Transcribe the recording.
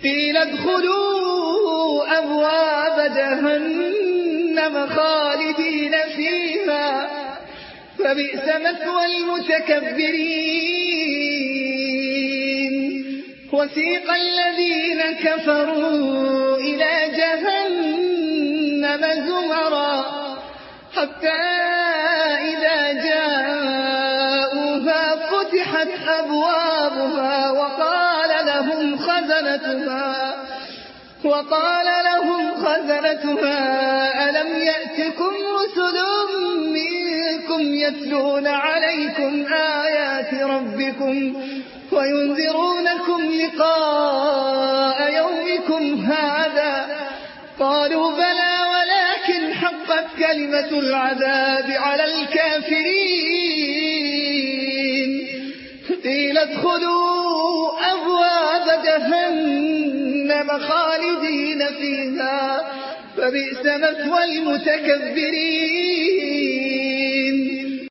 قيل ادخلوا أبواب جهنم خالدين فيها فبئس مثوى المتكبرين وسيق الذين كفروا إلى جهنم زمرا حتى إذا جاءوها فتحت أبوابها وقال لهم خزنتها ألم يأتكم رسل منكم يتلون عليكم آيات ربكم وينذرونكم لقاء يومكم هذا قالوا بلى ولكن حقت كلمة العذاب على الكافرين قيل ادخلوا أبواب جهنم خالدين فيها فبئس مثوى المتكبرين